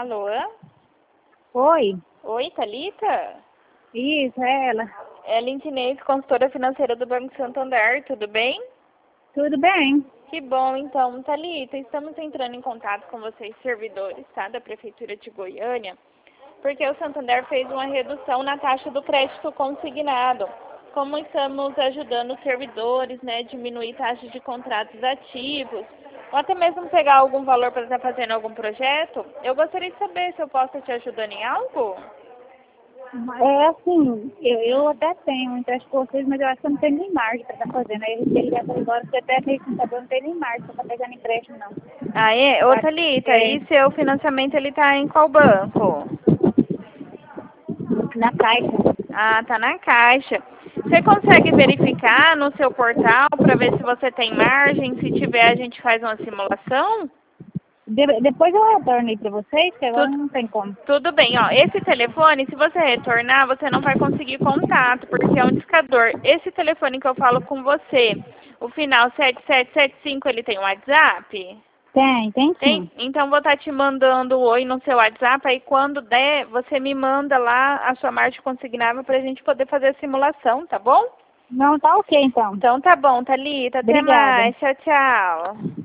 Alô? Oi, Oi, Thalita? isso, é ela. É Lintinês, consultora financeira do Banco Santander, tudo bem? Tudo bem? Que bom, então. Thalita, estamos entrando em contato com vocês, servidores, tá? Da Prefeitura de Goiânia, porque o Santander fez uma redução na taxa do crédito consignado. Como estamos ajudando os servidores, né, diminuir taxas de contratos ativos, ou até mesmo pegar algum valor para estar fazendo algum projeto, eu gostaria de saber se eu posso te ajudando em algo? É assim, eu até tenho interesse com vocês, mas eu acho que eu não tenho nem margem para estar fazendo. Aí eu fiquei ligado agora, porque até meio que eu não tenho nem margem para estar pegando empréstimo, não. Ah, é? Eu Ô, acho que Thalita, e seu financiamento, ele tá em qual banco? na caixa. Ah, tá na Caixa. Você consegue verificar no seu portal para ver se você tem margem? Se tiver, a gente faz uma simulação? Depois eu retorno aí para vocês, que agora Tudo, não tem como. tudo bem, ó. Esse telefone, se você retornar, você não vai conseguir contato, porque é um discador. Esse telefone que eu falo com você, o final 7775, ele tem WhatsApp? Tem Tem? sim. Então vou estar te mandando um oi no seu WhatsApp, aí quando der, você me manda lá a sua margem consignável para a gente poder fazer a simulação, tá bom? Não, tá ok então. Então tá bom, Thalita, até Obrigada. mais. Tchau, tchau.